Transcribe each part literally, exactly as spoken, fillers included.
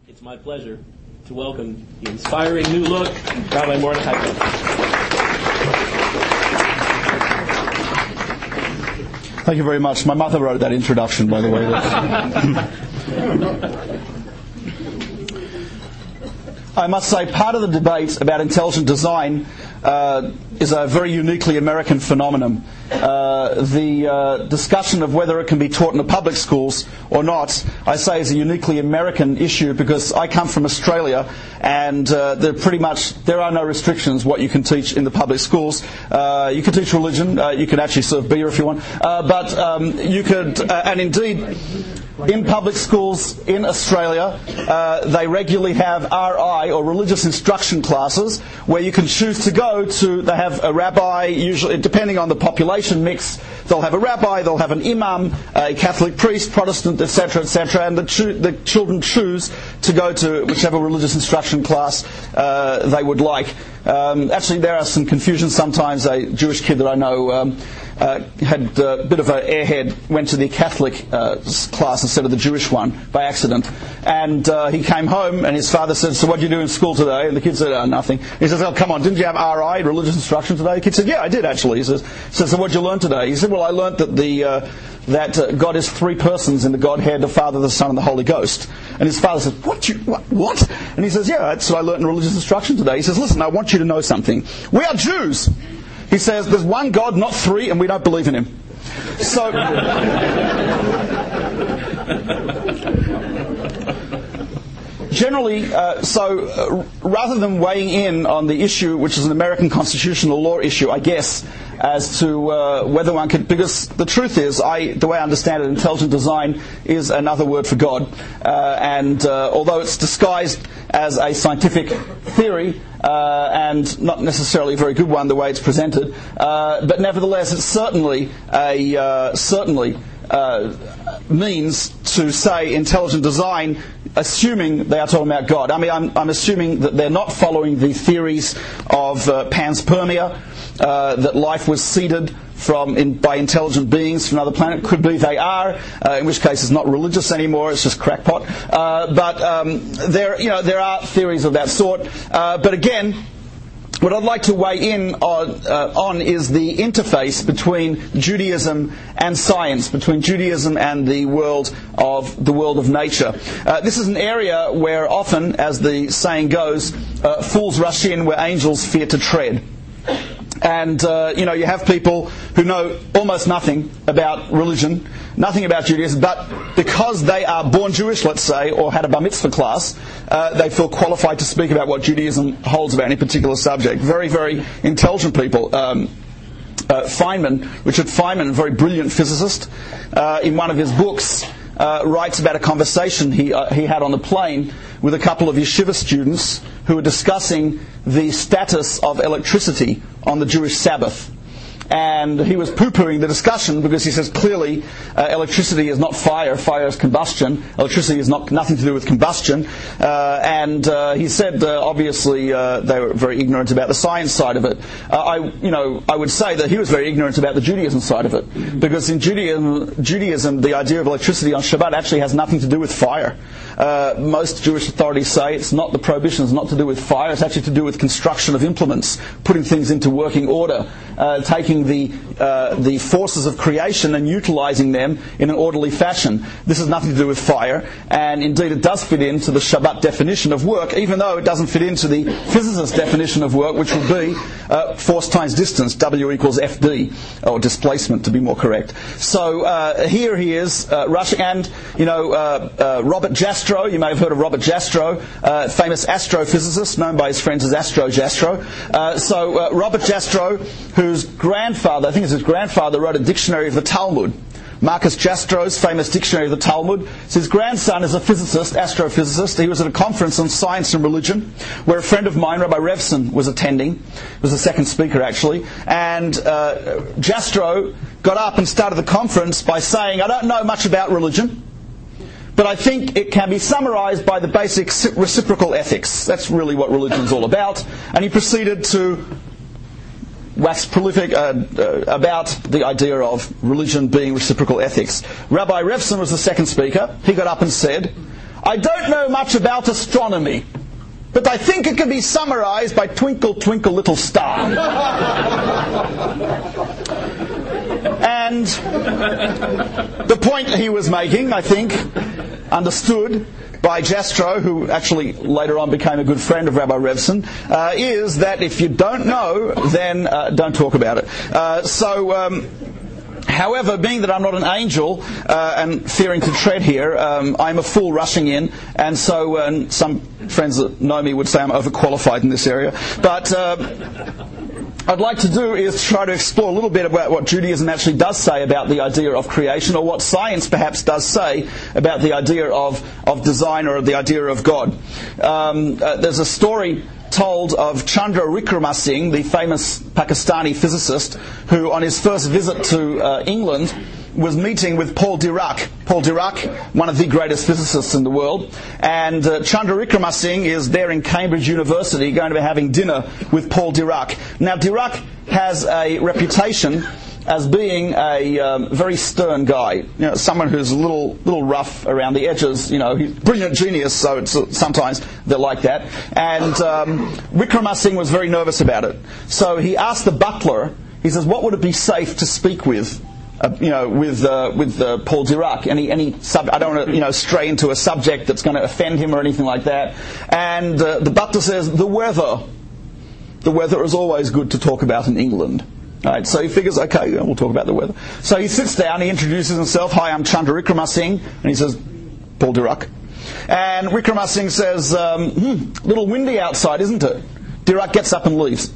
It's my pleasure to welcome the inspiring new look, Rabbi Mordechai Cohen. Thank you very much. My mother wrote that introduction, by the way. I must say, part of the debate about intelligent design uh, is a very uniquely American phenomenon. Uh, the uh, discussion of whether it can be taught in the public schools or not, I say, is a uniquely American issue because I come from Australia, and uh, there pretty much there are no restrictions what you can teach in the public schools. Uh, you can teach religion, uh, you can actually serve beer if you want, uh, but um, you could, uh, and indeed, in public schools in Australia, uh, they regularly have R I, or religious instruction classes, where you can choose to go to. They have a rabbi, usually depending on the population mix. They'll have a rabbi, they'll have an imam, a Catholic priest, Protestant, et cetera, et cetera, and the, cho- the children choose to go to whichever religious instruction class uh, they would like. Um, actually, there are some confusions sometimes. A Jewish kid that I know um, uh, had a bit of an airhead, went to the Catholic uh, class instead of the Jewish one by accident. And uh, he came home and his father said, "So what did you do in school today?" And the kid said, "Oh, nothing." He says, "Oh, come on, didn't you have R I, religious instruction today?" The kid said, "Yeah, I did actually." He says, says "So what did you learn today?" He said, "Well, I learned that the uh, that uh, God is three persons in the Godhead, the Father, the Son, and the Holy Ghost." And his father says, "What? You, what? What?" And he says, "Yeah, that's what I learned in religious instruction today." He says, "Listen, I want you to know something. We are Jews." He says, "There's one God, not three, and we don't believe in him." So, generally, uh, so uh, rather than weighing in on the issue, which is an American constitutional law issue, I guess, as to uh, whether one could, because the truth is, I, the way I understand it, intelligent design is another word for God, uh, and uh, although it's disguised as a scientific theory, uh, and not necessarily a very good one the way it's presented, uh, but nevertheless it's certainly a uh, certainly uh, means to say intelligent design, assuming they are talking about God. I mean, I'm, I'm assuming that they're not following the theories of uh, panspermia, uh, that life was seeded from in, by intelligent beings from another planet. Could be they are, uh, in which case it's not religious anymore; it's just crackpot. Uh, but um, there, you know, there are theories of that sort. Uh, but again, what I'd like to weigh in on, uh, on is the interface between Judaism and science, between Judaism and the world of the world of nature. Uh, this is an area where often, as the saying goes, uh, fools rush in where angels fear to tread. And, uh, you know, you have people who know almost nothing about religion, nothing about Judaism, but because they are born Jewish, let's say, or had a bar mitzvah class, uh, they feel qualified to speak about what Judaism holds about any particular subject. Very, very intelligent people. Um, uh, Feynman, Richard Feynman, a very brilliant physicist, uh, in one of his books, Uh, writes about a conversation he uh, he had on the plane with a couple of yeshiva students who were discussing the status of electricity on the Jewish Sabbath. And he was poo-pooing the discussion because he says clearly uh, electricity is not fire, fire is combustion. Electricity is not nothing to do with combustion. Uh, and uh, he said uh, obviously uh, they were very ignorant about the science side of it. Uh, I, you know, I would say that he was very ignorant about the Judaism side of it, because in Judaism, Judaism, the idea of electricity on Shabbat actually has nothing to do with fire. Uh, most Jewish authorities say it's not the prohibition, it's not to do with fire, it's actually to do with construction of implements, putting things into working order, uh, taking the uh, the forces of creation and utilising them in an orderly fashion. This has nothing to do with fire, and indeed it does fit into the Shabbat definition of work, even though it doesn't fit into the physicist's definition of work, which would be uh, force times distance, W equals F D, or displacement to be more correct. So uh, here he is, uh, rushing, and you know, uh, uh, Robert Jastrow, you may have heard of Robert Jastrow, uh, famous astrophysicist, known by his friends as Astro Jastrow. Uh, so uh, Robert Jastrow, whose grandfather, I think it's his grandfather, wrote a dictionary of the Talmud. Marcus Jastrow's famous dictionary of the Talmud. So his grandson is a physicist, astrophysicist. He was at a conference on science and religion where a friend of mine, Rabbi Revson, was attending. He was the second speaker, actually. And uh, Jastrow got up and started the conference by saying, "I don't know much about religion, but I think it can be summarised by the basic reciprocal ethics. That's really what religion's all about." And he proceeded to wax prolific uh, uh, about the idea of religion being reciprocal ethics. Rabbi Revson was the second speaker. He got up and said, I don't know much about astronomy, but I think it can be summarized by twinkle, twinkle, little star. And the point he was making, I think, understood by Jastrow, who actually later on became a good friend of Rabbi Revson, uh, is that if you don't know, then uh, don't talk about it. Uh, so... Um, However, being that I'm not an angel uh, and fearing to tread here, um, I'm a fool rushing in, and so uh, some friends that know me would say I'm overqualified in this area. But uh, I'd like to do is try to explore a little bit about what Judaism actually does say about the idea of creation, or what science perhaps does say about the idea of, of design or the idea of God. Um, uh, there's a story told of Chandra Wickramasinghe, the famous Pakistani physicist, who on his first visit to uh, England was meeting with Paul Dirac. Paul Dirac, one of the greatest physicists in the world. And uh, Chandra Wickramasinghe is there in Cambridge University going to be having dinner with Paul Dirac. Now, Dirac has a reputation as being a um, very stern guy, you know, someone who's a little little rough around the edges. You know, he's a brilliant genius, so it's, uh, sometimes they're like that. And um, Wickramasinghe was very nervous about it. So he asked the butler, he says, what would it be safe to speak with, uh, you know, with uh, with uh, Paul Dirac? Any any sub? I don't want to, you know, stray into a subject that's going to offend him or anything like that. And uh, the butler says, the weather. The weather is always good to talk about in England. Right, so he figures, okay, we'll talk about the weather. So he sits down, he introduces himself. Hi, I'm Chandra Wickramasinghe. And he says, Paul Dirac. And Wickramasinghe says, um, hmm, a little windy outside, isn't it? Dirac gets up and leaves.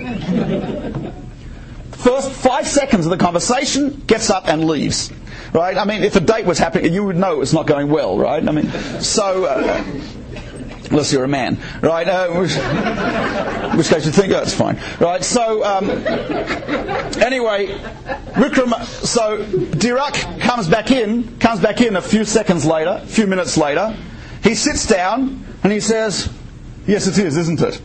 First five seconds of the conversation, gets up and leaves. Right? I mean, if a date was happening, you would know it's not going well, right? I mean, so... Uh, unless you're a man, right? Uh, which, in which case you think, oh, it's fine, right? So, um, anyway, Wickramasinghe, so Dirac comes back in, comes back in a few seconds later, a few minutes later. He sits down and he says, yes, it is, isn't it?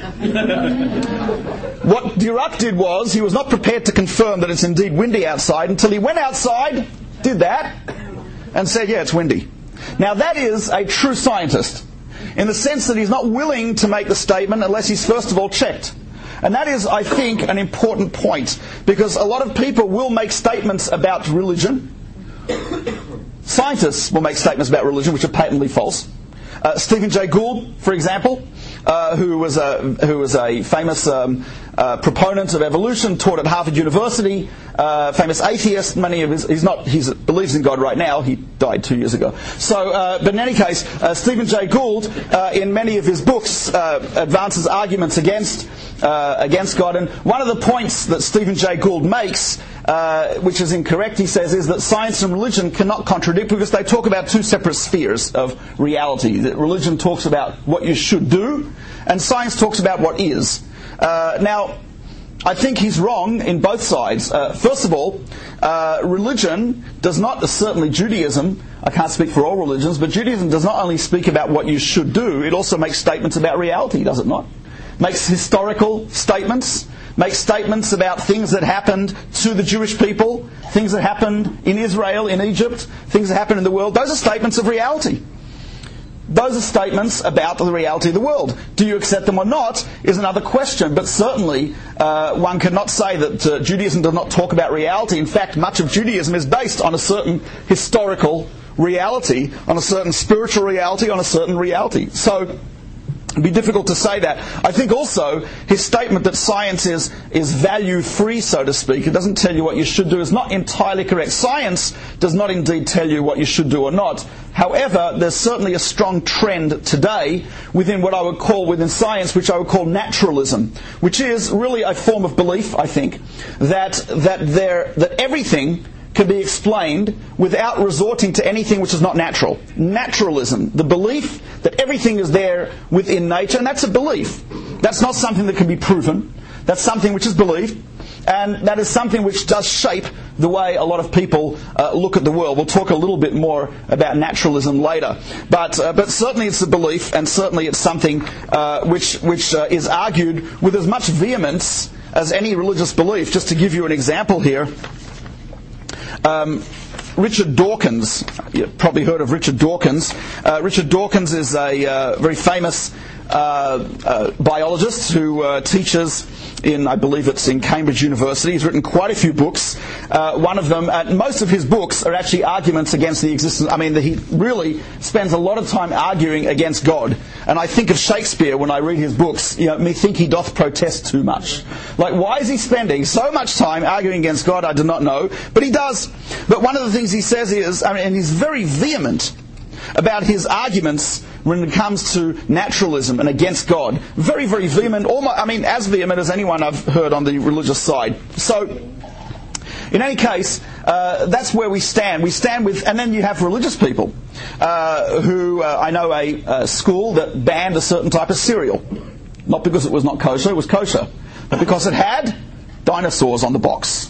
What Dirac did was, he was not prepared to confirm that it's indeed windy outside until he went outside, did that, and said, yeah, it's windy. Now, that is a true scientist, in the sense that he's not willing to make the statement unless he's first of all checked. And that is, I think, an important point, because a lot of people will make statements about religion. Scientists will make statements about religion which are patently false. Uh, Stephen Jay Gould, for example, uh, who was a who was a famous um, uh, proponent of evolution, taught at Harvard University, uh, famous atheist. Many of his he's not he believes in God right now. He died two years ago. So, uh, but in any case, uh, Stephen Jay Gould, uh, in many of his books, uh, advances arguments against uh, against God. And one of the points that Stephen Jay Gould makes, uh, which is incorrect, he says, is that science and religion cannot contradict, because they talk about two separate spheres of reality. That religion talks about what you should do, and science talks about what is. Uh, now, I think he's wrong in both sides. Uh, first of all, uh, religion does not, certainly Judaism, I can't speak for all religions, but Judaism does not only speak about what you should do, it also makes statements about reality, does it not? Makes historical statements, makes statements about things that happened to the Jewish people, things that happened in Israel, in Egypt, things that happened in the world. Those are statements of reality. Those are statements about the reality of the world. Do you accept them or not is another question, but certainly uh, one cannot say that uh, Judaism does not talk about reality. In fact, much of Judaism is based on a certain historical reality, on a certain spiritual reality, on a certain reality. So it'd be difficult to say that. I think also his statement that science is, is value-free, so to speak, it doesn't tell you what you should do, is not entirely correct. Science does not indeed tell you what you should do or not. However, there's certainly a strong trend today within what I would call, within science, which I would call naturalism, which is really a form of belief, I think, that, that, there, that everything can be explained without resorting to anything which is not natural. Naturalism, the belief that everything is there within nature, and that's a belief. That's not something that can be proven. That's something which is believed, and that is something which does shape the way a lot of people uh, look at the world. We'll talk a little bit more about naturalism later, but uh, but certainly it's a belief, and certainly it's something uh, which which uh, is argued with as much vehemence as any religious belief. Just to give you an example here. Um, Richard Dawkins. You've probably heard of Richard Dawkins. Uh, Richard Dawkins is a uh, very famous uh, uh, biologist who uh, teaches in, I believe it's in Cambridge University. He's written quite a few books. Uh, one of them, uh, most of his books are actually arguments against the existence. I mean, the, he really spends a lot of time arguing against God. And I think of Shakespeare when I read his books. You know, me think he doth protest too much. Like, why is he spending so much time arguing against God? I do not know, but he does. But one of the things he says is, I mean, and he's very vehement about his arguments when it comes to naturalism and against God. Very, very vehement. Almost, I mean, as vehement as anyone I've heard on the religious side. So, in any case, uh, that's where we stand. We stand with, and then you have religious people uh, who, uh, I know a, a school that banned a certain type of cereal. Not because it was not kosher, it was kosher. But because it had dinosaurs on the box.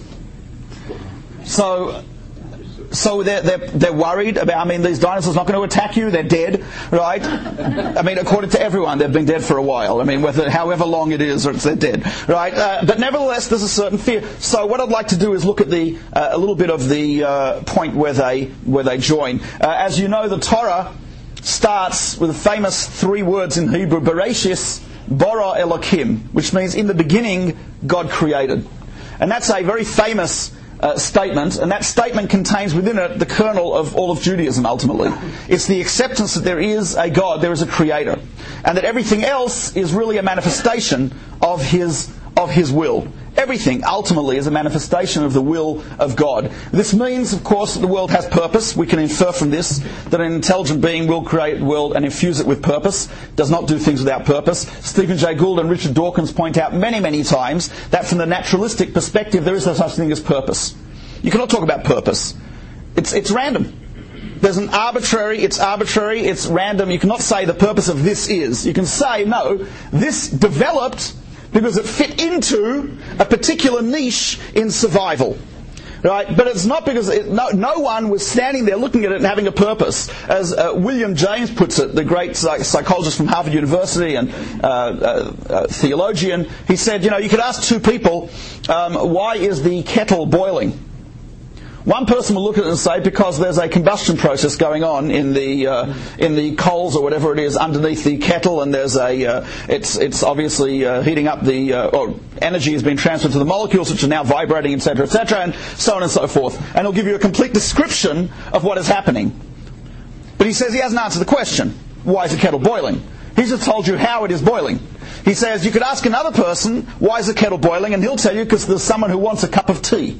So... So they're, they're, they're worried about, I mean, these dinosaurs are not going to attack you, they're dead, right? I mean, according to everyone, they've been dead for a while. I mean, whether, however long it is, or it's, they're dead, right? Uh, but nevertheless, there's a certain fear. So what I'd like to do is look at the uh, a little bit of the uh, point where they where they join. Uh, as you know, the Torah starts with the famous three words in Hebrew, Bereshis bara Elokim, which means in the beginning, God created. And that's a very famous Uh, statement, and that statement contains within it the kernel of all of Judaism ultimately. It's the acceptance that there is a God, there is a creator, and that everything else is really a manifestation of his of his will. Everything ultimately is a manifestation of the will of God. This means, of course, that the world has purpose. We can infer from this that an intelligent being will create the world and infuse it with purpose, does not do things without purpose. Stephen Jay Gould and Richard Dawkins point out many, many times that from the naturalistic perspective there is no such thing as purpose. You cannot talk about purpose. It's, it's random. There's an arbitrary, it's arbitrary, it's random. You cannot say the purpose of this is. You can say, no, this developed because it fit into a particular niche in survival. Right? But it's not because it, no, no one was standing there looking at it and having a purpose. As uh, William James puts it, the great psych- psychologist from Harvard University and uh, uh, uh, theologian, he said, you know, you could ask two people, um, why is the kettle boiling? One person will look at it and say, because there's a combustion process going on in the uh, in the coals or whatever it is underneath the kettle, and there's a uh, it's it's obviously uh, heating up the uh, or energy has been transferred to the molecules, which are now vibrating, et cetera, et cetera, and so on and so forth. And he'll give you a complete description of what is happening. But he says he hasn't answered the question: why is the kettle boiling? He's just told you how it is boiling. He says you could ask another person, why is the kettle boiling, and he'll tell you because there's someone who wants a cup of tea.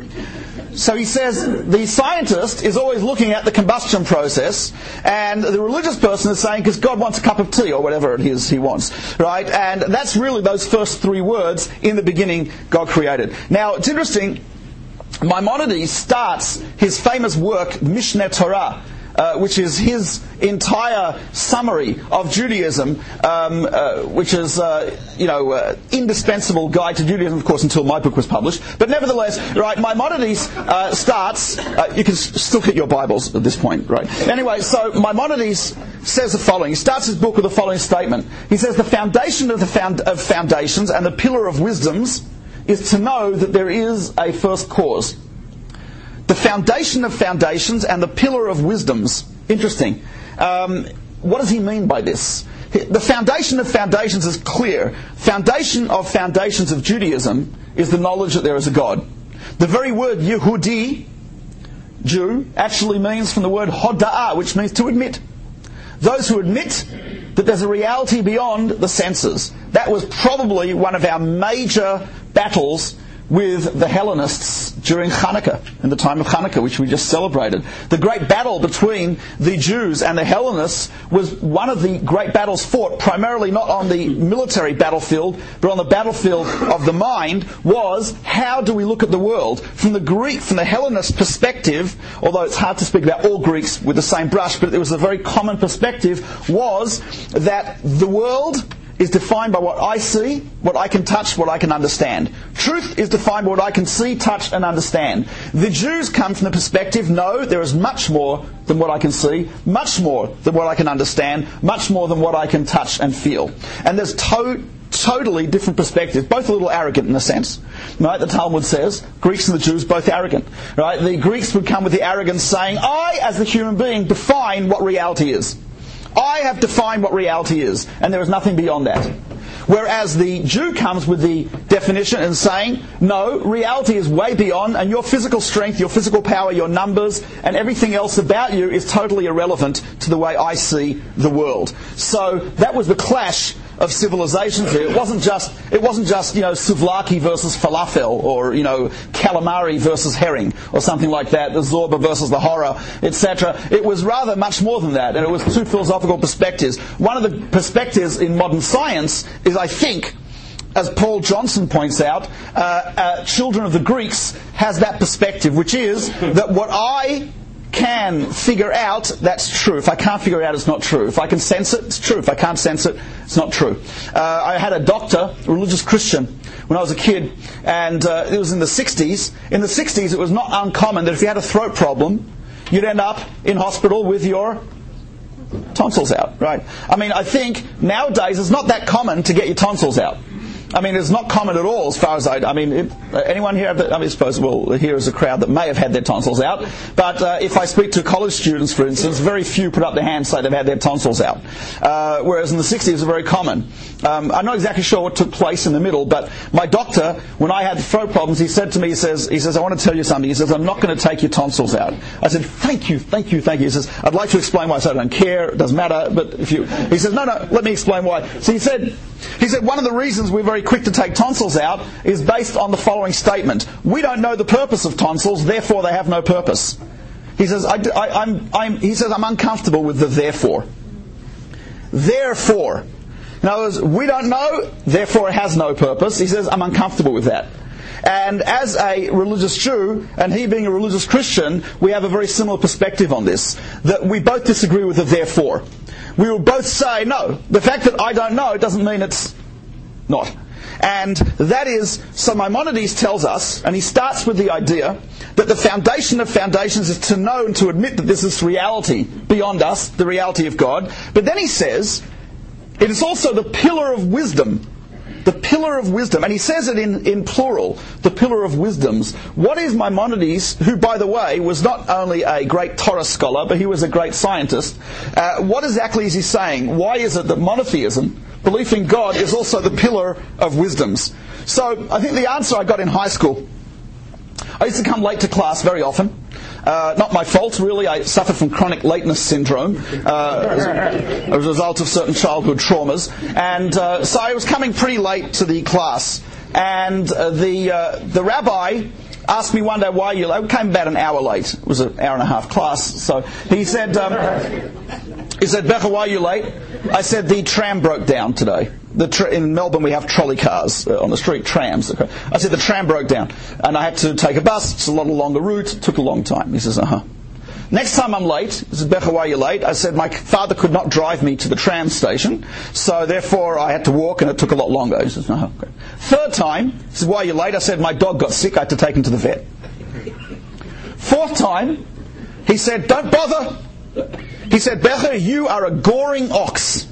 So he says the scientist is always looking at the combustion process, and the religious person is saying because God wants a cup of tea or whatever it is he wants, right? And that's really those first three words, in the beginning God created. Now it's interesting, Maimonides starts his famous work Mishneh Torah, Uh, which is his entire summary of Judaism, um, uh, which is, uh, you know, uh, indispensable guide to Judaism, of course, until my book was published. But nevertheless, right, Maimonides uh, starts. Uh, you can s- still get your Bibles at this point, right? Anyway, so Maimonides says the following. He starts his book with the following statement. He says, "The foundation of the found- of foundations and the pillar of wisdoms is to know that there is a first cause." The foundation of foundations and the pillar of wisdoms. Interesting. Um, what does he mean by this? The foundation of foundations is clear. Foundation of foundations of Judaism is the knowledge that there is a God. The very word Yehudi, Jew, actually means from the word hoda'ah, which means to admit. Those who admit that there's a reality beyond the senses. That was probably one of our major battles with the Hellenists during Hanukkah, in the time of Hanukkah, which we just celebrated. The great battle between the Jews and the Hellenists was one of the great battles fought primarily not on the military battlefield, but on the battlefield of the mind, was how do we look at the world? From the Greek, from the Hellenist perspective, although it's hard to speak about all Greeks with the same brush, but it was a very common perspective, was that the world is defined by what I see, what I can touch, what I can understand. Truth is defined by what I can see, touch, and understand. The Jews come from the perspective, no, there is much more than what I can see, much more than what I can understand, much more than what I can touch and feel. And there's to- totally different perspectives, both a little arrogant in a sense. Right? The Talmud says, Greeks and the Jews both arrogant. Right? The Greeks would come with the arrogance saying, I, as the human being, define what reality is. I have defined what reality is, and there is nothing beyond that. Whereas the Jew comes with the definition and saying, no, reality is way beyond, and your physical strength, your physical power, your numbers, and everything else about you is totally irrelevant to the way I see the world. So that was the clash of civilizations here. It wasn't just, it wasn't just, you know, souvlaki versus falafel, or, you know, calamari versus herring, or something like that, the Zorba versus the horror, et cetera. It was rather much more than that, and it was two philosophical perspectives. One of the perspectives in modern science is, I think, as Paul Johnson points out, uh, uh, Children of the Greeks has that perspective, which is that what I can figure out, that's true. If I can't figure it out, it's not true. If I can sense it, it's true. If I can't sense it, it's not true. Uh, I had a doctor, a religious Christian, when I was a kid, and uh, it was in the sixties. In the sixties, it was not uncommon that if you had a throat problem, you'd end up in hospital with your tonsils out, right? I mean, I think nowadays it's not that common to get your tonsils out. I mean, it's not common at all as far as I... I mean, it, anyone here... Have the, I mean, I suppose, well, here is a crowd that may have had their tonsils out. But uh, if I speak to college students, for instance, very few put up their hands and say they've had their tonsils out. Uh, whereas in the sixties, it was very common. Um, I'm not exactly sure what took place in the middle, but my doctor, when I had throat problems, he said to me, he says, he says, I want to tell you something. He says, I'm not going to take your tonsils out. I said, thank you, thank you, thank you. He says, I'd like to explain why. I said, I don't care, it doesn't matter, but if you... He says, no, no, let me explain why. So he said, he said, one of the reasons we're very quick to take tonsils out is based on the following statement. We don't know the purpose of tonsils, therefore they have no purpose. He says, I, I, I'm, I'm, he says, I'm uncomfortable with the therefore. Therefore. In other words, we don't know, therefore it has no purpose. He says, I'm uncomfortable with that. And as a religious Jew, and he being a religious Christian, we have a very similar perspective on this. That we both disagree with the therefore. We will both say, no, the fact that I don't know doesn't mean it's not. And that is, so Maimonides tells us, and he starts with the idea that the foundation of foundations is to know and to admit that this is reality beyond us, the reality of God. But then he says, it is also the pillar of wisdom. The pillar of wisdom. And he says it in, in plural, the pillar of wisdoms. What is Maimonides, who, by the way, was not only a great Torah scholar, but he was a great scientist. Uh, what exactly is he saying? Why is it that monotheism, belief in God, is also the pillar of wisdoms? So I think the answer I got in high school, I used to come late to class very often. Uh, not my fault, really. I suffered from chronic lateness syndrome uh, as, a, as a result of certain childhood traumas. And uh, so I was coming pretty late to the class. And uh, the uh, the rabbi asked me one day, why are you late? We came about an hour late. It was an hour and a half class. So he said, um, he said, Becher, why are you late? I said, the tram broke down today. The tra- in Melbourne we have trolley cars uh, on the street, trams. Okay. I said the tram broke down and I had to take a bus. It's a lot longer route. It took a long time. He says, uh-huh. Next time I'm late, he says, Becher, why are you late? I said, my father could not drive me to the tram station, so therefore I had to walk and it took a lot longer. He says, uh-huh. Okay. Third time, he said, why are you late? I said, my dog got sick. I had to take him to the vet. Fourth time, he said, don't bother. He said, Becher, you are a goring ox.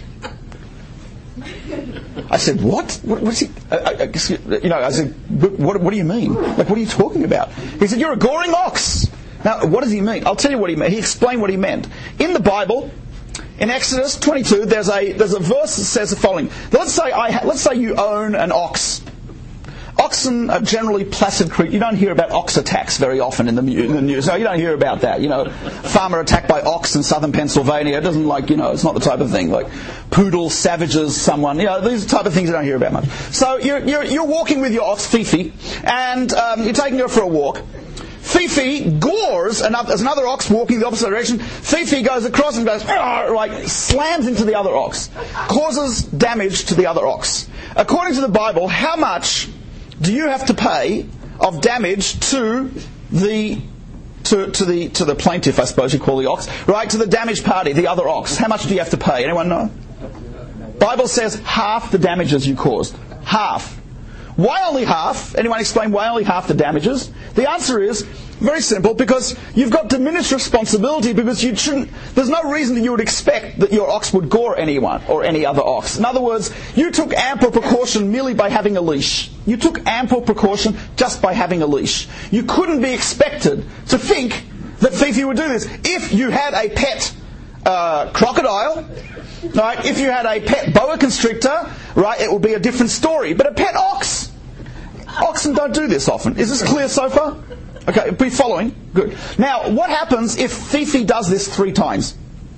I said, what? What, what is he? I, I, I, you know, I said, what, what do you mean? Like, what are you talking about? He said, you're a goring ox. Now, what does he mean? I'll tell you what he meant. He explained what he meant. In the Bible, in Exodus twenty-two, there's a there's a verse that says the following. Let's say I ha- let's say you own an ox. Oxen are generally placid creatures. You don't hear about ox attacks very often in the, in the news. No, you don't hear about that. You know, farmer attacked by ox in southern Pennsylvania. It doesn't like, you know, it's not the type of thing. Like poodle savages someone. You know, these are the type of things you don't hear about much. So you're you're, you're walking with your ox, Fifi, and um, you're taking her for a walk. Fifi gores another, there's another ox walking the opposite direction. Fifi goes across and goes, like, slams into the other ox. Causes damage to the other ox. According to the Bible, how much do you have to pay of damage to the to, to the to the plaintiff, I suppose you call the ox, right? To the damaged party, the other ox. How much do you have to pay? Anyone know? Bible says half the damages you caused. Half. Why only half? Anyone explain why only half the damages? The answer is, Very simple, because you've got diminished responsibility, because you shouldn't, there's no reason that you would expect that your ox would gore anyone or any other ox. In other words, you took ample precaution merely by having a leash. You took ample precaution just by having a leash. You couldn't be expected to think that Fifi would do this. If you had a pet uh, crocodile, right, if you had a pet boa constrictor, right, it would be a different story. But a pet ox, oxen don't do this often. Is this clear so far? Okay, be following. Good. Now, what happens if Fifi does this three times?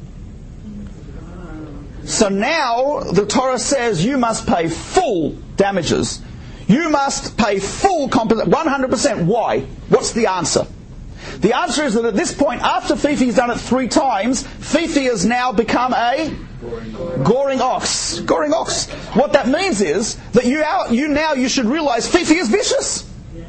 So now the Torah says you must pay full damages. You must pay full compensation, one hundred percent. Why? What's the answer? The answer is that at this point, after Fifi's done it three times, Fifi has now become a goring ox. Goring ox. What that means is that you, you now you should realize Fifi is vicious.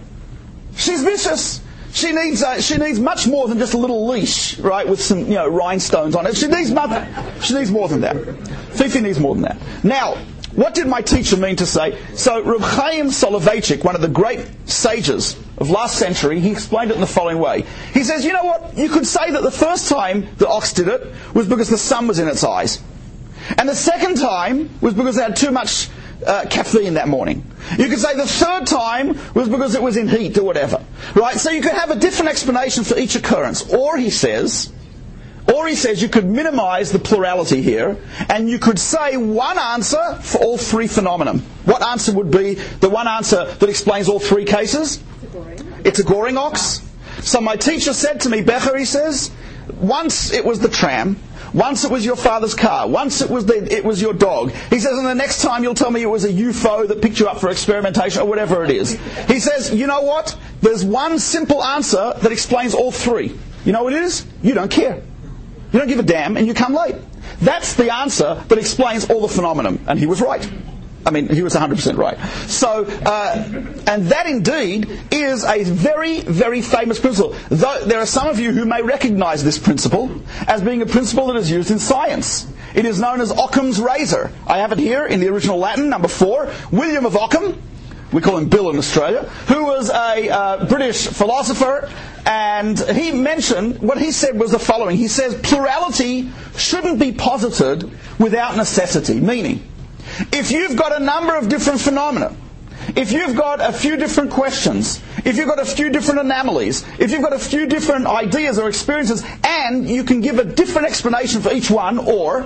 She's vicious. She needs uh, she needs much more than just a little leash, right, with some you know rhinestones on it. She needs much, she needs more than that. Fifi needs more than that. Now, what did my teacher mean to say? So, Reb Chaim Soloveitchik, one of the great sages of last century, he explained it in the following way. He says, you know what? You could say that the first time the ox did it was because the sun was in its eyes, and the second time was because it had too much Uh, caffeine that morning. You could say the third time was because it was in heat or whatever. Right? So you could have a different explanation for each occurrence. Or he says, or he says you could minimize the plurality here, and you could say one answer for all three phenomena. What answer would be the one answer that explains all three cases? It's a goring ox. So my teacher said to me, Becher, he says, once it was the tram, once it was your father's car, once it was the, it was your dog. He says, and the next time you'll tell me it was a U F O that picked you up for experimentation or whatever it is. He says, you know what? There's one simple answer that explains all three. You know what it is? You don't care. You don't give a damn and you come late. That's the answer that explains all the phenomenon. And he was right. I mean, he was one hundred percent right. So, uh, and that indeed is a very, very famous principle. Though there are some of you who may recognize this principle as being a principle that is used in science. It is known as Occam's razor. I have it here in the original Latin, number four. William of Ockham, we call him Bill in Australia, who was a uh, British philosopher, and he mentioned, what he said was the following. He says, plurality shouldn't be posited without necessity, meaning, if you've got a number of different phenomena, if you've got a few different questions, if you've got a few different anomalies, if you've got a few different ideas or experiences, and you can give a different explanation for each one, or,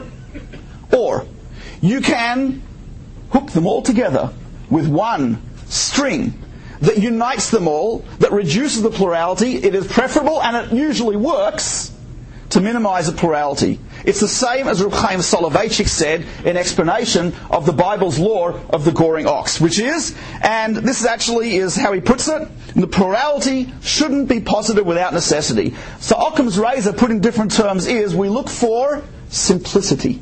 or you can hook them all together with one string that unites them all, that reduces the plurality, it is preferable, and it usually works, to minimize the plurality. It's the same as Reb Chaim Soloveitchik said in explanation of the Bible's law of the goring ox, which is, and this actually is how he puts it, the plurality shouldn't be posited without necessity. So Occam's razor, put in different terms, is we look for simplicity.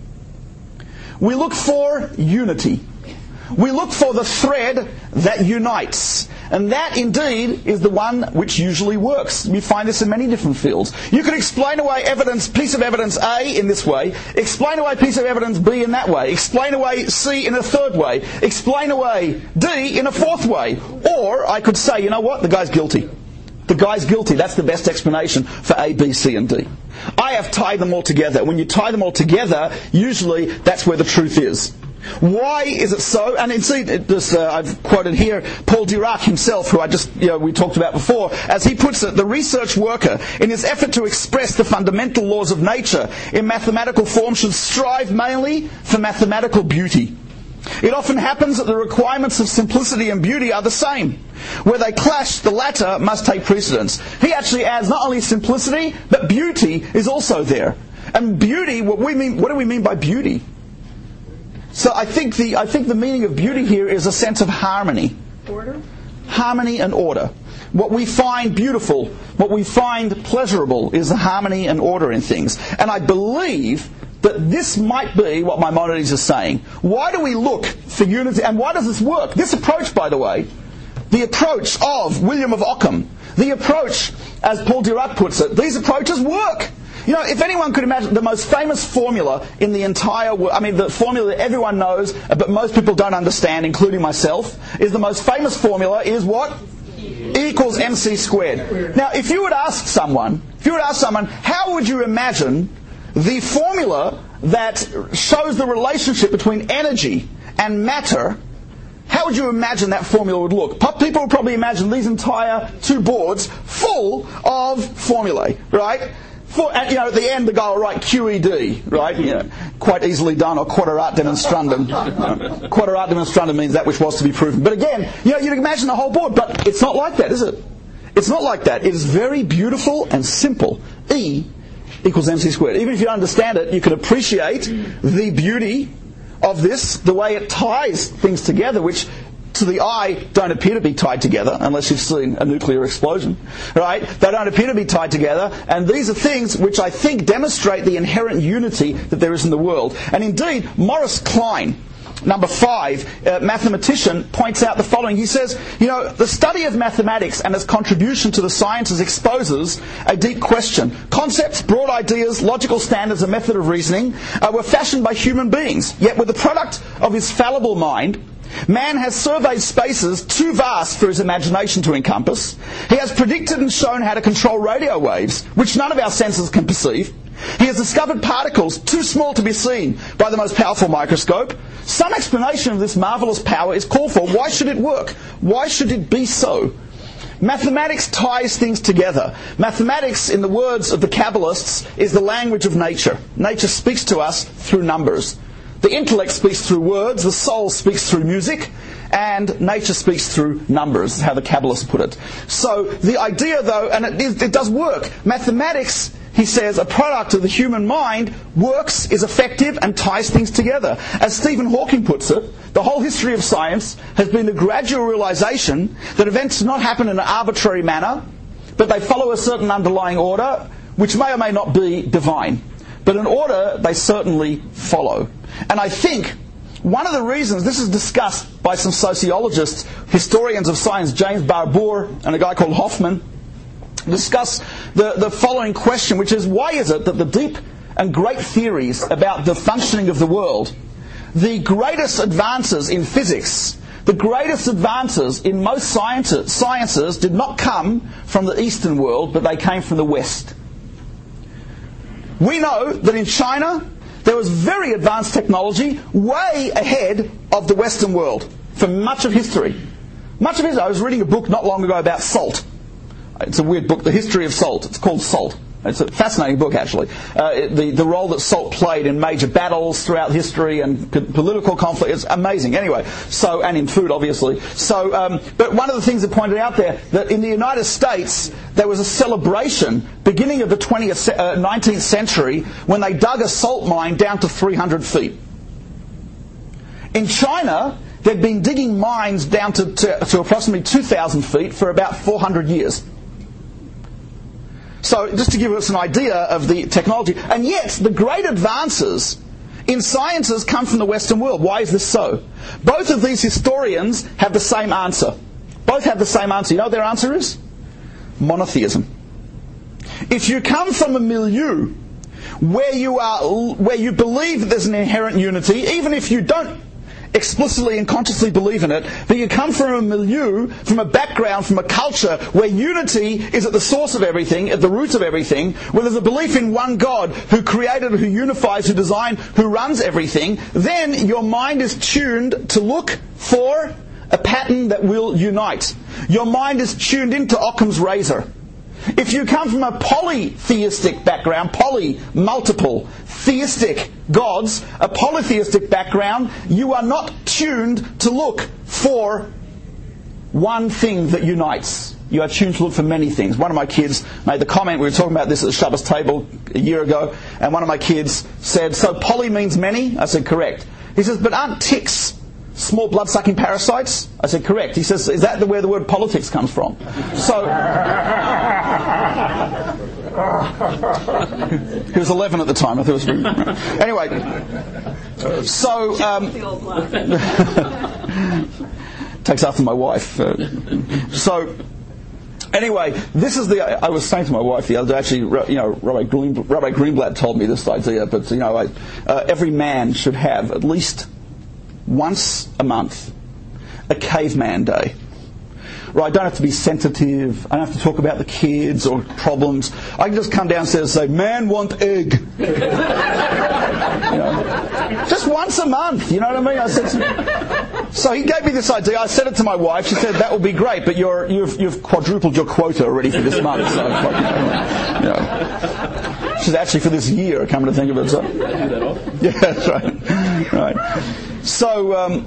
We look for unity. We look for the thread that unites. And that, indeed, is the one which usually works. We find this in many different fields. You can explain away evidence, piece of evidence A in this way, explain away piece of evidence B in that way, explain away C in a third way, explain away D in a fourth way. Or I could say, you know what, the guy's guilty. The guy's guilty. That's the best explanation for A, B, C, and D. I have tied them all together. When you tie them all together, usually that's where the truth is. Why is it so? And indeed, this, uh, I've quoted here Paul Dirac himself, who I just, you know, we talked about before. As he puts it, the research worker, in his effort to express the fundamental laws of nature in mathematical form, should strive mainly for mathematical beauty. It often happens that the requirements of simplicity and beauty are the same. Where they clash, the latter must take precedence. He actually adds not only simplicity, but beauty is also there. And beauty, what we mean, what do we mean by beauty? So I think the I think the meaning of beauty here is a sense of harmony. Order? Harmony and order. What we find beautiful, what we find pleasurable is the harmony and order in things. And I believe that this might be what Maimonides is saying. Why do we look for unity? And why does this work? This approach, by the way, the approach of William of Ockham, the approach, as Paul Dirac puts it, these approaches work. You know, if anyone could imagine the most famous formula in the entire world, I mean the formula that everyone knows, but most people don't understand, including myself, is the most famous formula is what? E equals mc squared. Now, if you would ask someone, if you would ask someone, how would you imagine the formula that shows the relationship between energy and matter, how would you imagine that formula would look? People would probably imagine these entire two boards full of formulae, right? For, and, you know, at the end, the guy will write Q E D, right? You know, quite easily done, or quaterat demonstrandum. Uh, quaterat demonstrandum means that which was to be proven. But again, you know, you'd imagine the whole board, but it's not like that, is it? It's not like that. It is very beautiful and simple. E equals mc squared. Even if you don't understand it, you can appreciate the beauty of this, the way it ties things together, which to the eye don't appear to be tied together unless you've seen a nuclear explosion, right? They don't appear to be tied together, and these are things which I think demonstrate the inherent unity that there is in the world. And indeed, Maurice Klein, number five, uh, mathematician, points out the following. He says, you know, the study of mathematics and its contribution to the sciences exposes a deep question. Concepts, broad ideas, logical standards, and method of reasoning uh, were fashioned by human beings. Yet with the product of his fallible mind, man has surveyed spaces too vast for his imagination to encompass. He has predicted and shown how to control radio waves, which none of our senses can perceive. He has discovered particles too small to be seen by the most powerful microscope. Some explanation of this marvellous power is called for. Why should it work? Why should it be so? Mathematics ties things together. Mathematics, in the words of the Kabbalists, is the language of nature. Nature speaks to us through numbers. The intellect speaks through words, the soul speaks through music, and nature speaks through numbers, is how the Kabbalists put it. So the idea, though, and it, is, it does work, mathematics, he says, a product of the human mind, works, is effective, and ties things together. As Stephen Hawking puts it, the whole history of science has been the gradual realization that events do not happen in an arbitrary manner, but they follow a certain underlying order, which may or may not be divine. But in order, they certainly follow. And I think one of the reasons, this is discussed by some sociologists, historians of science, James Barbour and a guy called Hoffman, discuss the, the following question, which is, why is it that the deep and great theories about the functioning of the world, the greatest advances in physics, the greatest advances in most sciences, sciences did not come from the Eastern world, but they came from the West? We know that in China, there was very advanced technology way ahead of the Western world for much of history. Much of history. I was reading a book not long ago about salt. It's a weird book, The History of Salt. It's called Salt. It's a fascinating book, actually. Uh, the, the role that salt played in major battles throughout history and p- political conflict is amazing. Anyway, so, and in food, obviously. So, um, but one of the things that pointed out there, that in the United States, there was a celebration beginning of the twentieth, uh, nineteenth century when they dug a salt mine down to three hundred feet. In China, they'd been digging mines down to, to, to approximately two thousand feet for about four hundred years. So just to give us an idea of the technology. And yet, the great advances in sciences come from the Western world. Why is this so? Both of these historians have the same answer. Both have the same answer. You know what their answer is? Monotheism. If you come from a milieu where you are, where you believe that there's an inherent unity, even if you don't explicitly and consciously believe in it, but you come from a milieu, from a background, from a culture where unity is at the source of everything, at the root of everything, where there's a belief in one God who created, who unifies, who designed, who runs everything, then your mind is tuned to look for a pattern that will unite. Your mind is tuned into Occam's razor. If you come from a polytheistic background, poly, multiple, theistic gods, a polytheistic background, you are not tuned to look for one thing that unites. You are tuned to look for many things. One of my kids made the comment, we were talking about this at the Shabbos table a year ago, and one of my kids said, so poly means many? I said, correct. He says, but aren't ticks small blood-sucking parasites? I said, correct. He says, is that the, where the word politics comes from? So, he was eleven at the time. I thought it was anyway. So, um, takes after my wife. Uh, so, anyway, this is the. I was saying to my wife the other day. Actually, you know, Rabbi, Green, Rabbi Greenblatt told me this idea. But you know, I, uh, every man should have at least once a month a caveman day, where I don't have to be sensitive, I don't have to talk about the kids or problems. I can just come downstairs and say, man want egg. You know, just once a month, you know what I mean? I said to, so he gave me this idea. I said it to my wife. She said, that will be great, but you're, you've, you've quadrupled your quota already for this month. So, you know. She's actually for this year, come to think of it. So. I do that often. Yeah, that's right. Right. So, um,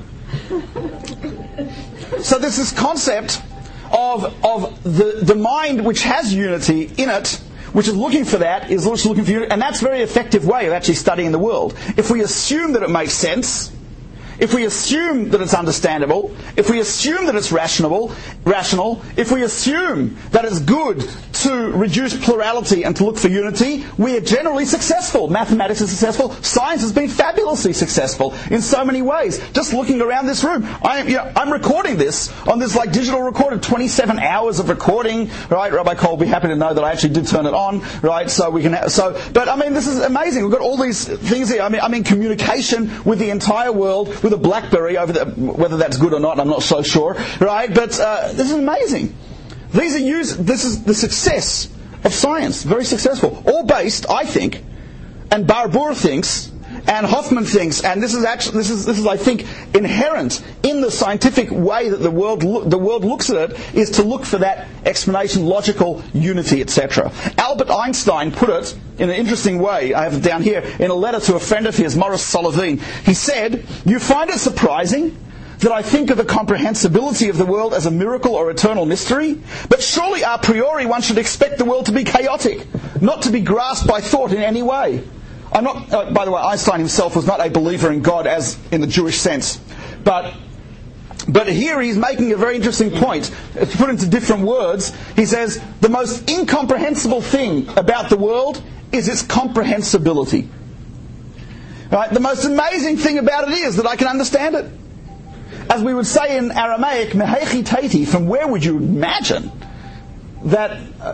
so there's this concept of of the the mind which has unity in it, which is looking for that, is also looking for unity, and that's a very effective way of actually studying the world. If we assume that it makes sense, if we assume that it's understandable, if we assume that it's rational, rational, if we assume that it's good to reduce plurality and to look for unity, we are generally successful. Mathematics is successful. Science has been fabulously successful in so many ways. Just looking around this room, I am, you know, I'm recording this on this like digital recorder, twenty-seven hours of recording. Right, Rabbi Cole will be happy to know that I actually did turn it on. Right, so we can. Ha- so, but I mean, this is amazing. We've got all these things here. I mean, I mean, communication with the entire world. With a BlackBerry, over the, whether that's good or not, I'm not so sure, right? But uh, this is amazing. These are used. This is the success of science, very successful, all based, I think, and Barbour thinks, and Hoffman thinks, and this is actually this is this is I think inherent in the scientific way that the world lo- the world looks at it, is to look for that explanation, logical unity, et cetera. Albert Einstein put it in an interesting way. I have it down here in a letter to a friend of his, Maurice Solovine. He said, "You find it surprising that I think of the comprehensibility of the world as a miracle or eternal mystery, but surely a priori one should expect the world to be chaotic, not to be grasped by thought in any way." I'm not, uh, by the way, Einstein himself was not a believer in God as in the Jewish sense. But but here he's making a very interesting point. To put into different words, he says, the most incomprehensible thing about the world is its comprehensibility. Right? The most amazing thing about it is that I can understand it. As we would say in Aramaic, mehechi teiti, from where would you imagine that... Uh,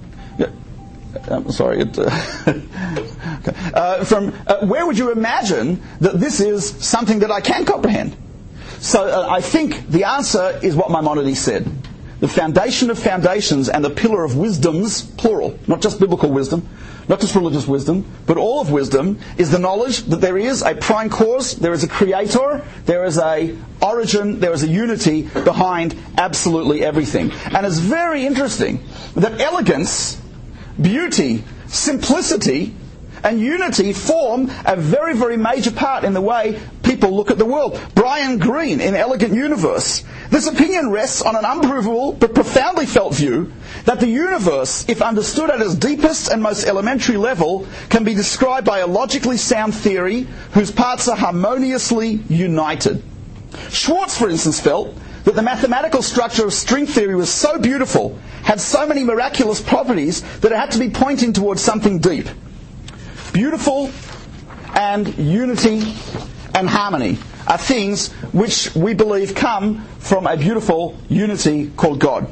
I'm sorry. It, uh, okay. uh, from uh, where would you imagine that this is something that I can comprehend? So uh, I think the answer is what Maimonides said. The foundation of foundations and the pillar of wisdoms, plural, not just biblical wisdom, not just religious wisdom, but all of wisdom, is the knowledge that there is a prime cause, there is a creator, there is a origin, there is a unity behind absolutely everything. And it's very interesting that elegance, beauty, simplicity, and unity form a very, very major part in the way people look at the world. Brian Greene, in Elegant Universe. This opinion rests on an unprovable but profoundly felt view that the universe, if understood at its deepest and most elementary level, can be described by a logically sound theory whose parts are harmoniously united. Schwartz, for instance, felt that the mathematical structure of string theory was so beautiful, had so many miraculous properties, that it had to be pointing towards something deep. Beautiful and unity and harmony are things which we believe come from a beautiful unity called God.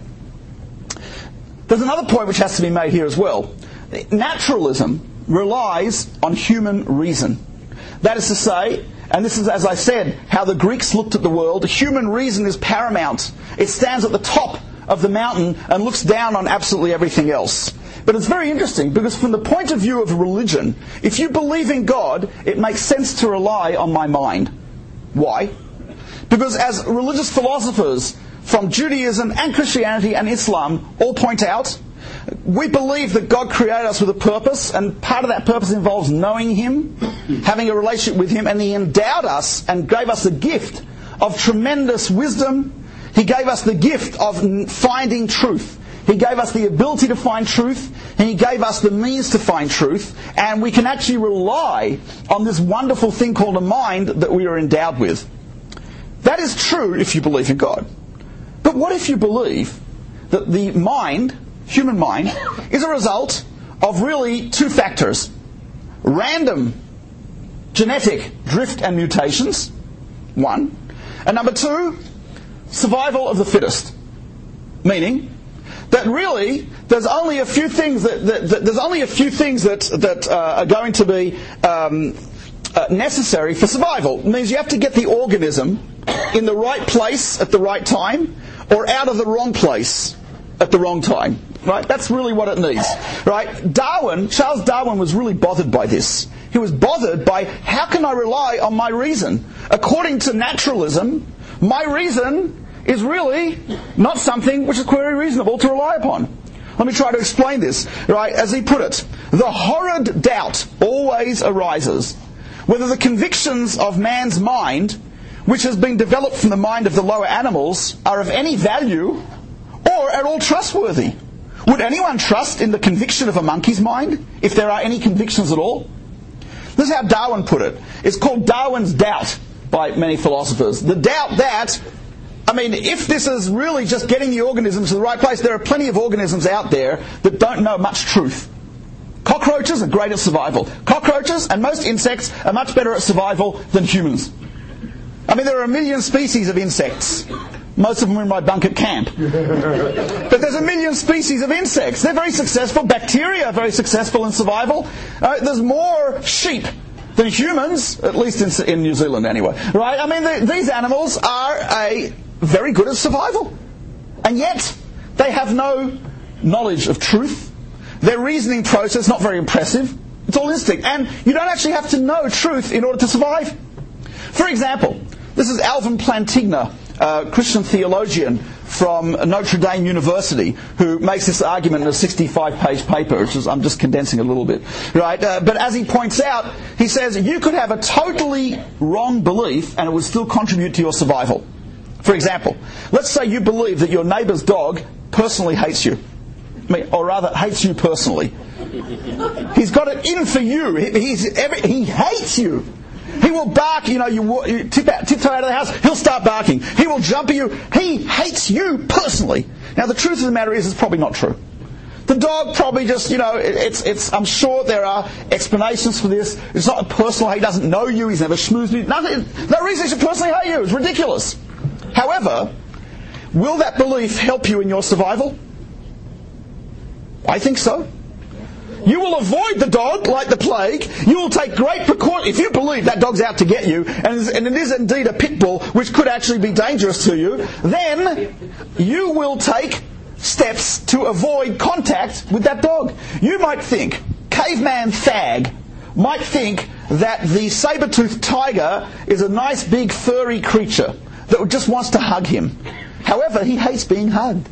There's another point which has to be made here as well. Naturalism relies on human reason. That is to say, and this is, as I said, how the Greeks looked at the world. Human reason is paramount. It stands at the top of the mountain and looks down on absolutely everything else. But it's very interesting because from the point of view of religion, if you believe in God, it makes sense to rely on my mind. Why? Because as religious philosophers from Judaism and Christianity and Islam all point out, we believe that God created us with a purpose, and part of that purpose involves knowing Him, having a relationship with Him, and He endowed us and gave us the gift of tremendous wisdom. He gave us the gift of finding truth. He gave us the ability to find truth, and He gave us the means to find truth, and we can actually rely on this wonderful thing called a mind that we are endowed with. That is true if you believe in God. But what if you believe that the mind, human mind, is a result of really two factors: random genetic drift and mutations, one, and number two, survival of the fittest. Meaning that really there's only a few things that, that, that there's only a few things that that uh, are going to be um, uh, necessary for survival. It means you have to get the organism in the right place at the right time, or out of the wrong place at the wrong time. Right? That's really what it needs. Right? Darwin, Charles Darwin was really bothered by this. He was bothered by, how can I rely on my reason? According to naturalism, my reason is really not something which is very reasonable to rely upon. Let me try to explain this. Right? As he put it, the horrid doubt always arises whether the convictions of man's mind, which has been developed from the mind of the lower animals, are of any value or at all trustworthy. Would anyone trust in the conviction of a monkey's mind, if there are any convictions at all? This is how Darwin put it. It's called Darwin's doubt by many philosophers. The doubt that, I mean, if this is really just getting the organisms to the right place, there are plenty of organisms out there that don't know much truth. Cockroaches are great at survival. Cockroaches and most insects are much better at survival than humans. I mean, there are a million species of insects. Most of them are in my bunk at camp. But there's a million species of insects. They're very successful. Bacteria are very successful in survival. Uh, there's more sheep than humans, at least in, in New Zealand anyway. Right? I mean, the, these animals are a, very good at survival. And yet, they have no knowledge of truth. Their reasoning process, not very impressive. It's all instinct. And you don't actually have to know truth in order to survive. For example, this is Alvin Plantinga, a Christian theologian from Notre Dame University, who makes this argument in a sixty-five page paper, which is, I'm just condensing a little bit, right? Uh, but as he points out, he says you could have a totally wrong belief and it would still contribute to your survival. For example, let's say you believe that your neighbour's dog personally hates you. I mean, or rather, hates you personally. He's got it in for you. He, he's every, he hates you. He will bark, you know, you, you tip out, tiptoe out of the house, he'll start barking. He will jump at you. He hates you personally. Now, the truth of the matter is, it's probably not true. The dog probably just, you know, it, it's, it's, I'm sure there are explanations for this. It's not a personal hate. He doesn't know you. He's never schmoozed you. Nothing, no reason he should personally hate you. It's ridiculous. However, will that belief help you in your survival? I think so. You will avoid the dog like the plague. You will take great precaution. If you believe that dog's out to get you, and it is indeed a pit bull which could actually be dangerous to you, then you will take steps to avoid contact with that dog. You might think, caveman Thag might think that the saber-toothed tiger is a nice big furry creature that just wants to hug him. However, he hates being hugged.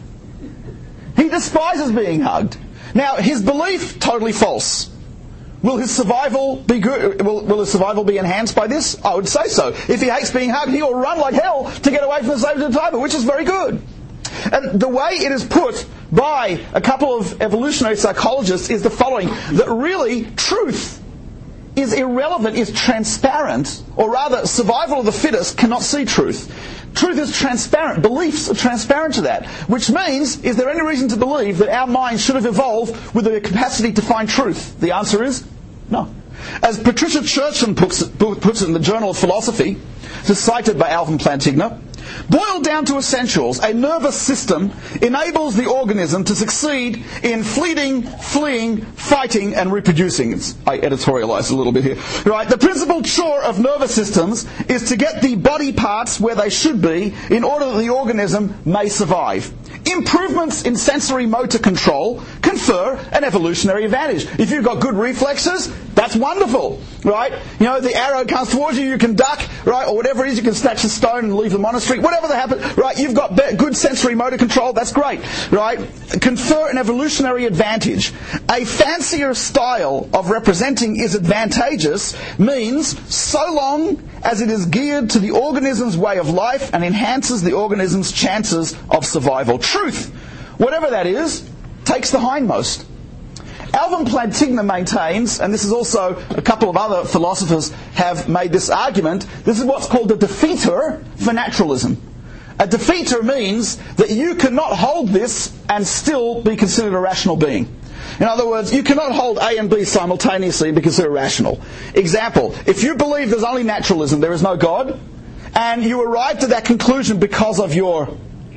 He despises being hugged. Now, his belief, totally false. Will his survival be good? Will, will his survival be enhanced by this? I would say so. If he hates being hugged, he will run like hell to get away from the saber-toothed tiger, which is very good. And the way it is put by a couple of evolutionary psychologists is the following, that really truth is irrelevant, is transparent, or rather survival of the fittest cannot see truth. Truth is transparent. Beliefs are transparent to that. Which means, is there any reason to believe that our minds should have evolved with the capacity to find truth? The answer is no. As Patricia Churchland puts it, puts it in the Journal of Philosophy, this is cited by Alvin Plantinga, boiled down to essentials, a nervous system enables the organism to succeed in fleeting, fleeing, fighting, and reproducing. It's, I editorialise a little bit here. Right? The principal chore of nervous systems is to get the body parts where they should be in order that the organism may survive. Improvements in sensory motor control confer an evolutionary advantage. If you've got good reflexes, that's wonderful, right? You know, the arrow comes towards you, you can duck, right? Or whatever it is, you can snatch a stone and leave the monastery. Whatever that happens, right? You've got good sensory motor control, that's great, right? Confer an evolutionary advantage. A fancier style of representing is advantageous means so long as it is geared to the organism's way of life and enhances the organism's chances of survival. Truth, whatever that is, takes the hindmost. Alvin Plantinga maintains, and this is also a couple of other philosophers have made this argument, this is what's called a defeater for naturalism. A defeater means that you cannot hold this and still be considered a rational being. In other words, you cannot hold A and B simultaneously and be considered rational. Example, if you believe there's only naturalism, there is no God, and you arrived at that conclusion because of your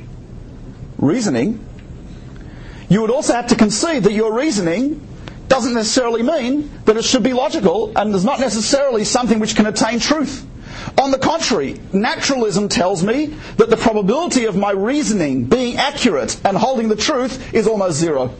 reasoning, you would also have to concede that your reasoning doesn't necessarily mean that it should be logical and is not necessarily something which can attain truth. On the contrary, naturalism tells me that the probability of my reasoning being accurate and holding the truth is almost zero.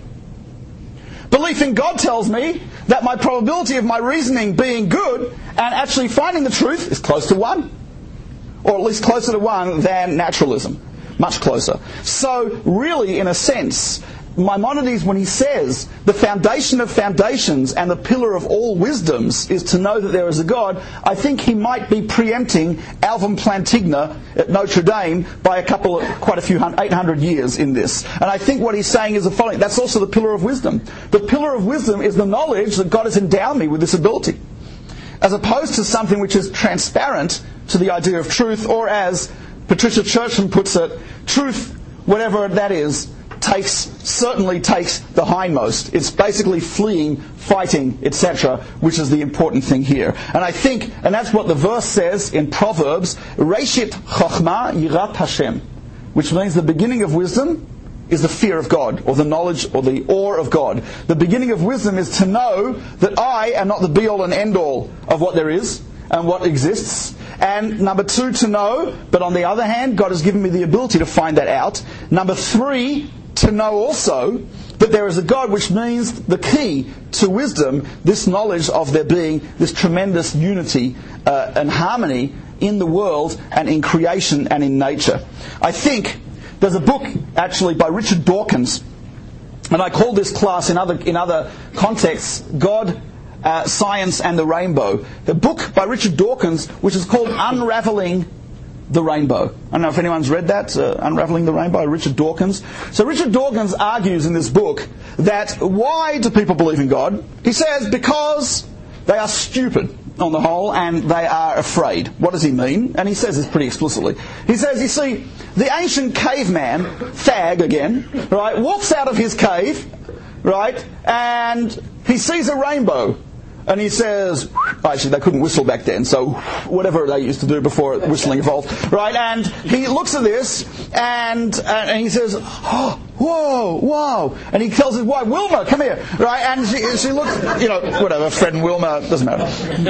Belief in God tells me that my probability of my reasoning being good and actually finding the truth is close to one. Or at least closer to one than naturalism. Much closer. So, really, in a sense, Maimonides, when he says the foundation of foundations and the pillar of all wisdoms is to know that there is a God, I think he might be preempting Alvin Plantinga at Notre Dame by a couple of, quite a few, eight hundred years in this. And I think what he's saying is the following. That's also the pillar of wisdom. The pillar of wisdom is the knowledge that God has endowed me with this ability. As opposed to something which is transparent to the idea of truth, or as Patricia Churchman puts it, truth, whatever that is, takes certainly takes the hindmost. It's basically fleeing, fighting, et cetera, which is the important thing here. And I think, and that's what the verse says in Proverbs, Reshit Chochma Yirat Hashem, which means the beginning of wisdom is the fear of God, or the knowledge, or the awe of God. The beginning of wisdom is to know that I am not the be-all and end-all of what there is and what exists. And number two, to know, but on the other hand, God has given me the ability to find that out. Number three, to know also that there is a God, which means the key to wisdom, this knowledge of there being this tremendous unity uh, and harmony in the world and in creation and in nature. I think there's a book actually by Richard Dawkins, and I call this class in other in other contexts, God, uh, Science and the Rainbow. The book by Richard Dawkins, which is called Unraveling the Rainbow. I don't know if anyone's read that, uh, Unraveling the Rainbow, Richard Dawkins. So Richard Dawkins argues in this book that why do people believe in God? He says because they are stupid on the whole and they are afraid. What does he mean? And he says this pretty explicitly. He says, you see, the ancient caveman, Thag again, right, walks out of his cave, right, and he sees a rainbow. And he says, actually they couldn't whistle back then, so whatever they used to do before whistling evolved, right? And he looks at this and and he says, oh, whoa, whoa. And he tells his wife, Wilma, come here, right? And she, she looks, you know, whatever, Fred and Wilma, doesn't matter.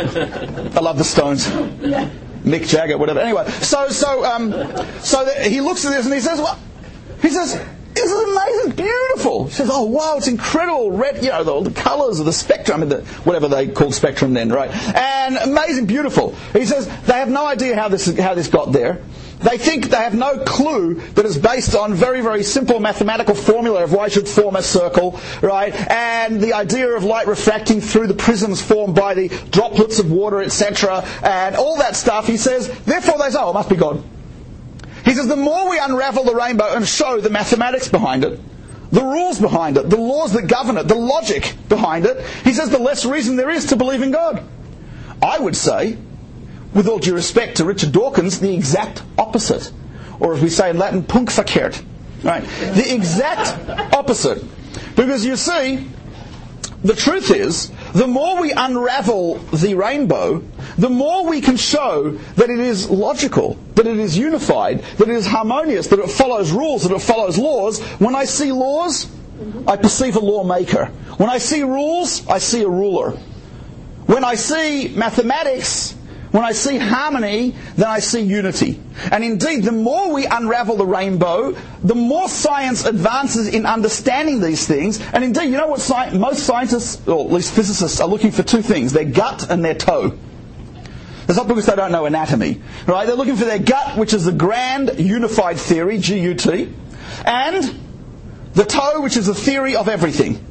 I love the Stones. Mick Jagger, whatever. Anyway, so so um, so the, he looks at this and he says, well, he says, this is amazing, beautiful. She says, oh, wow, it's incredible. Red, you know, the, the colours of the spectrum, I mean, the, whatever they called spectrum then, right? And amazing, beautiful. He says, they have no idea how this how this got there. They think they have no clue that it's based on very, very simple mathematical formula of why it should form a circle, right? And the idea of light refracting through the prisms formed by the droplets of water, et cetera, and all that stuff. He says, therefore they say, oh, it must be God. He says, the more we unravel the rainbow and show the mathematics behind it, the rules behind it, the laws that govern it, the logic behind it, he says, the less reason there is to believe in God. I would say, with all due respect to Richard Dawkins, the exact opposite. Or as we say in Latin, punct verkehrt. Right? The exact opposite. Because you see, the truth is, the more we unravel the rainbow, the more we can show that it is logical, that it is unified, that it is harmonious, that it follows rules, that it follows laws. When I see laws, I perceive a lawmaker. When I see rules, I see a ruler. When I see mathematics, when I see harmony, then I see unity. And indeed, the more we unravel the rainbow, the more science advances in understanding these things. And indeed, you know what sci- most scientists, or at least physicists, are looking for two things, their gut and their toe. It's not because they don't know anatomy, right? They're looking for their gut, which is the grand unified theory, G U T, and the toe, which is the theory of everything.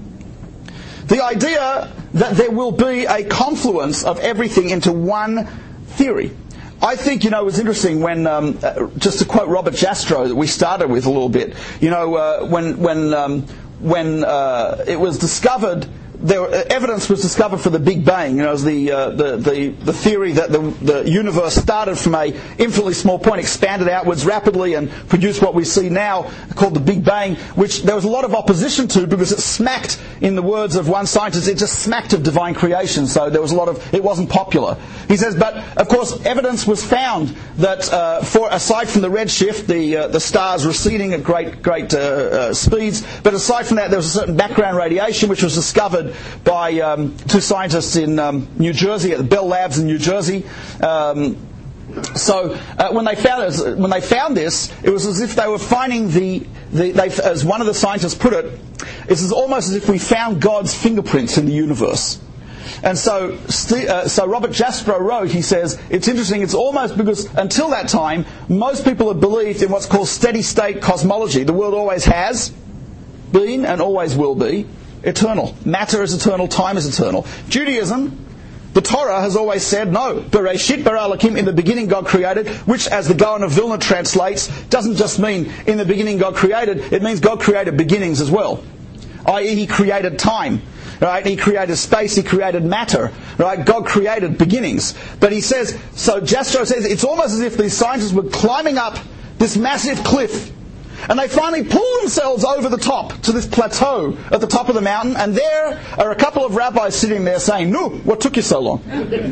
The idea that there will be a confluence of everything into one theory. I think, you know, it was interesting when, um, uh, just to quote Robert Jastrow that we started with a little bit, you know, uh, when when um, when uh, it was discovered, there uh, evidence was discovered for the Big Bang. You know, it was the, uh, the the the theory that the the universe started from a infinitely small point, expanded outwards rapidly, and produced what we see now called the Big Bang, which there was a lot of opposition to because it smacked, in the words of one scientist, it just smacked of divine creation. So there was a lot of, it wasn't popular. He says, but of course, evidence was found that uh, for aside from the redshift, the uh, the stars receding at great great uh, uh, speeds, but aside from that, there was a certain background radiation which was discovered by um, two scientists in um, New Jersey, at the Bell Labs in New Jersey, um, So uh, when they found this, when they found this, it was as if they were finding the, the they, as one of the scientists put it, it's almost as if we found God's fingerprints in the universe. And so, uh, so Robert Jastrow wrote, he says, it's interesting, it's almost because until that time, most people have believed in what's called steady-state cosmology. The world always has been and always will be eternal. Matter is eternal, time is eternal. Judaism, the Torah has always said, no, Bereshit bara Elokim, in the beginning God created, which, as the Gaon of Vilna translates, doesn't just mean in the beginning God created, it means God created beginnings as well. that is, He created time. Right? He created space, He created matter. Right? God created beginnings. But he says, so Jastrow says, it's almost as if these scientists were climbing up this massive cliff, and they finally pull themselves over the top to this plateau at the top of the mountain, and there are a couple of rabbis sitting there saying, no, what took you so long?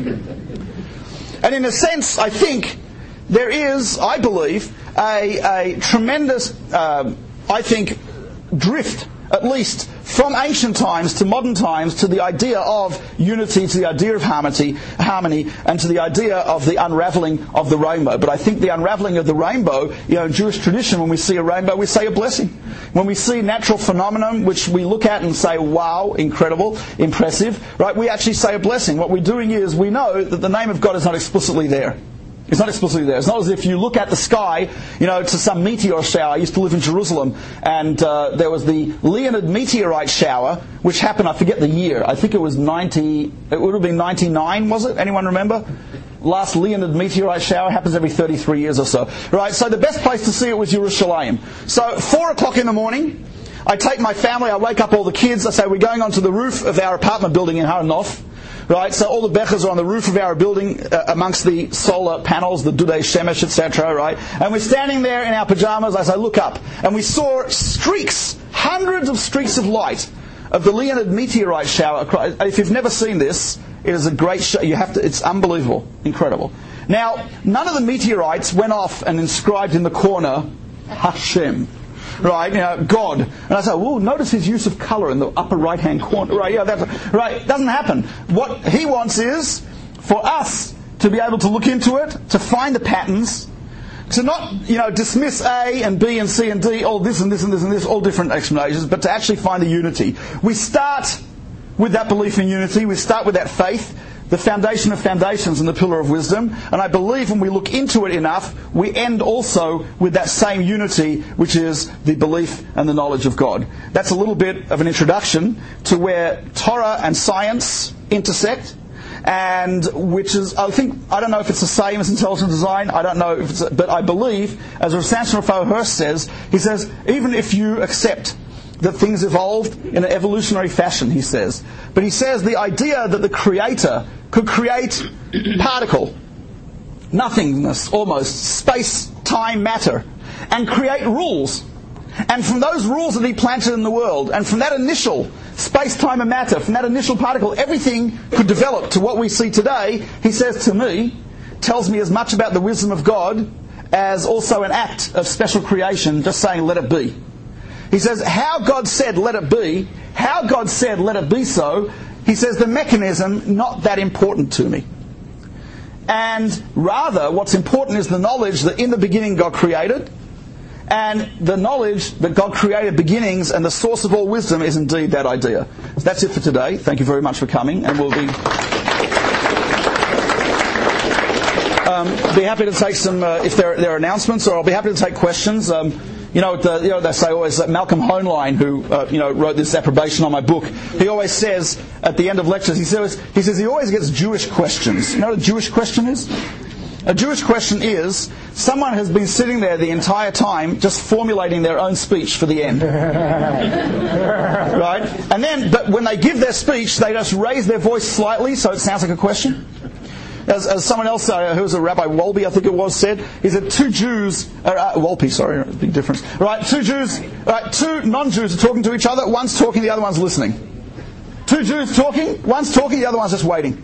And in a sense, I think, there is, I believe, a, a tremendous, um, I think, drift, at least from ancient times to modern times, to the idea of unity, to the idea of harmony, harmony, and to the idea of the unravelling of the rainbow. But I think the unravelling of the rainbow, you know, in Jewish tradition, when we see a rainbow, we say a blessing. When we see natural phenomenon, which we look at and say, wow, incredible, impressive, right, we actually say a blessing. What we're doing is, we know that the name of God is not explicitly there. It's not explicitly there. It's not as if you look at the sky, you know, to some meteor shower. I used to live in Jerusalem, and uh, there was the Leonid meteorite shower, which happened, I forget the year. I think it was ninety, it would have been ninety-nine, was it? Anyone remember? Last Leonid meteorite shower happens every thirty-three years or so. Right, so the best place to see it was Yerushalayim. So, four o'clock in the morning, I take my family, I wake up all the kids, I say, we're going onto the roof of our apartment building in Har Nof. Right, so all the bechers are on the roof of our building uh, amongst the solar panels, the Dudei Shemesh, et cetera. Right, and we're standing there in our pajamas. I say, look up, and we saw streaks, hundreds of streaks of light of the Leonid meteorite shower. If you've never seen this, it is a great show. You have to. It's unbelievable, incredible. Now, none of the meteorites went off and inscribed in the corner Hashem. Right, you know, God. And I say, well, notice his use of colour in the upper right-hand corner. Right, yeah, that's right. It doesn't happen. What he wants is for us to be able to look into it, to find the patterns, to not, you know, dismiss A and B and C and D, all this and this and this and this, all different explanations, but to actually find the unity. We start with that belief in unity. We start with that faith, the foundation of foundations and the pillar of wisdom. And I believe when we look into it enough, we end also with that same unity, which is the belief and the knowledge of God. That's a little bit of an introduction to where Torah and science intersect, and which is, I think, I don't know if it's the same as intelligent design, I don't know if it's, but I believe, as Rav Samson Raphael Hirsch says, he says, even if you accept that things evolved in an evolutionary fashion, he says. But he says the idea that the Creator could create particle, nothingness almost, space, time, matter, and create rules. And from those rules that he planted in the world, and from that initial space, time and matter, from that initial particle, everything could develop to what we see today, he says to me, tells me as much about the wisdom of God as also an act of special creation, just saying, let it be. He says, how God said, let it be, how God said, let it be so, he says, the mechanism, not that important to me. And rather, what's important is the knowledge that in the beginning God created, and the knowledge that God created beginnings, and the source of all wisdom is indeed that idea. So that's it for today. Thank you very much for coming, and we'll be... Um, be happy to take some, uh, if there, there are announcements, or I'll be happy to take questions. Um, You know, the, you know, they say always that Malcolm Hoenlein, who uh, you know wrote this approbation on my book, he always says at the end of lectures, he says he says he always gets Jewish questions. You know what a Jewish question is? A Jewish question is someone has been sitting there the entire time just formulating their own speech for the end, right? And then, but when they give their speech, they just raise their voice slightly so it sounds like a question. As, as someone else, uh, who was a Rabbi Wolbe, I think it was, said, he said two Jews, uh, uh, Wolpe, sorry, big difference. Right, two Jews, right, two non-Jews are talking to each other. One's talking, the other one's listening. Two Jews talking, one's talking, the other one's just waiting.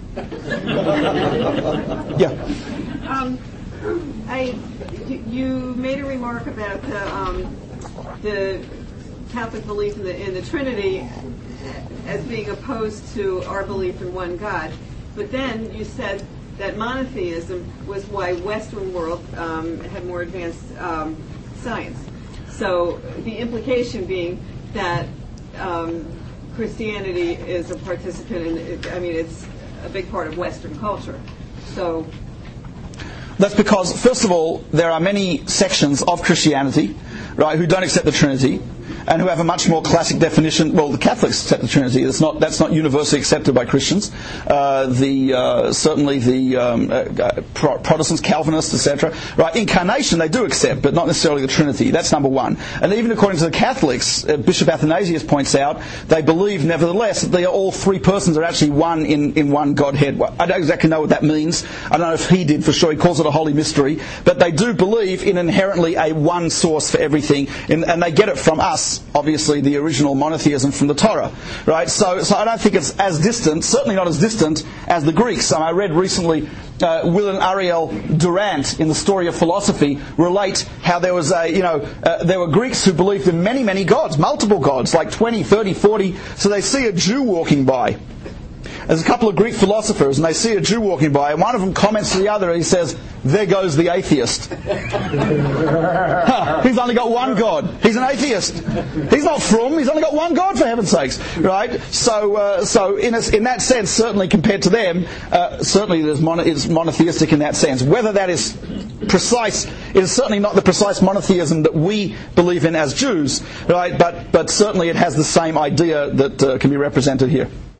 Yeah. Um, I, you made a remark about the, um, the Catholic belief in the, in the Trinity as being opposed to our belief in one God. But then you said that monotheism was why Western world um, had more advanced um, science. So the implication being that um, Christianity is a participant in, it, I mean, it's a big part of Western culture. So that's because, first of all, there are many sections of Christianity, right, who don't accept the Trinity, and who have a much more classic definition. Well, the Catholics accept the Trinity. That's not that's not universally accepted by Christians. Uh, the uh, certainly the um, uh, Pro- Protestants, Calvinists, et cetera. Right, incarnation they do accept, but not necessarily the Trinity. That's number one. And even according to the Catholics, uh, Bishop Athanasius points out they believe, nevertheless, that they are all three persons are actually one in, in one Godhead. I don't exactly know what that means. I don't know if he did for sure. He calls it a holy mystery, but they do believe in inherently a one source for everything, and, and they get it from us. Obviously, the original monotheism from the Torah, right? So, so I don't think it's as distant, certainly not as distant as the Greeks. Um, I read recently uh, Will and Ariel Durant in the Story of Philosophy relate how there was a, you know, uh, there were Greeks who believed in many, many gods, multiple gods, like twenty, thirty, forty. So they see a Jew walking by. There's a couple of Greek philosophers, and they see a Jew walking by, and one of them comments to the other, and he says, "There goes the atheist." Huh, he's only got one God. He's an atheist. He's not frum. He's only got one God, for heaven's sakes, right? So, uh, so in a, in that sense, certainly compared to them, uh, certainly there's mono, it's monotheistic in that sense. Whether that is precise, it is certainly not the precise monotheism that we believe in as Jews, right? But but certainly it has the same idea that uh, can be represented here.